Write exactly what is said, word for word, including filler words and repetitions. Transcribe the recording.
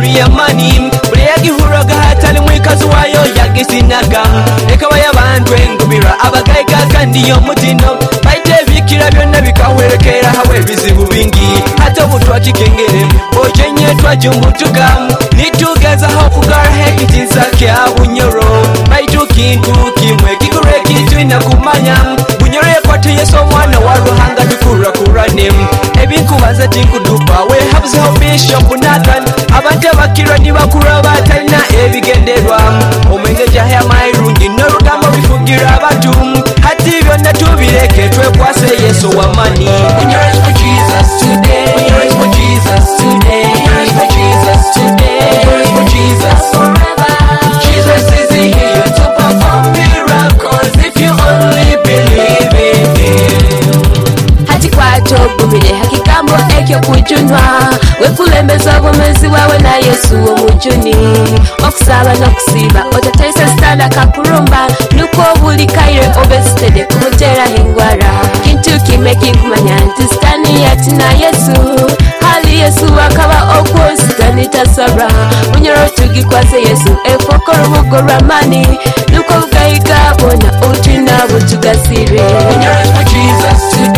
baby amani buleyagi huraga hatali mwikazi wayo yagisinaga ekaba yabantu engubira abagaiga kandi yomutino baite bikira byonna bikahwerekera hawe bizibu bingi hata butwa kikengere ojenye twajumutuga nitugeza ho kugara hekitinza kya bunyoro baitu kintu kimwe kikure kitu inakumanya bunyoro yakwate yeso mwana wa ruhanga dukura kurane ebinkubaza tinkudupa we habze ho bishop Nathan abanje bakira nibakura batalina ebigenderwa omenge jahya mairungi norugamba bifugira abantu hati byonna tubireke twekwase yeso wamani bunyoro is for Jesus today bunyoro is for Jesus today bunyoro is for Jesus today bunyoro is for Jesus forever Jesus is here to perform miracles if you only believe in him hati kwacho gumire hakikambo ekyo kujunwa wekulembeza gomezi wawe na Yesu omujuni okusaba nokusiba otatesa standa kakurumba nuko buli kaire obestede kumutera hingwara kintu kime kinkumanya nti stani yatina Yesu hali Yesu akaba okwostani tasabra bunyoro tugikwase Yesu efokoro bugoramani nuko bugaiga bona utina butugasire bunyoro is for Jesus today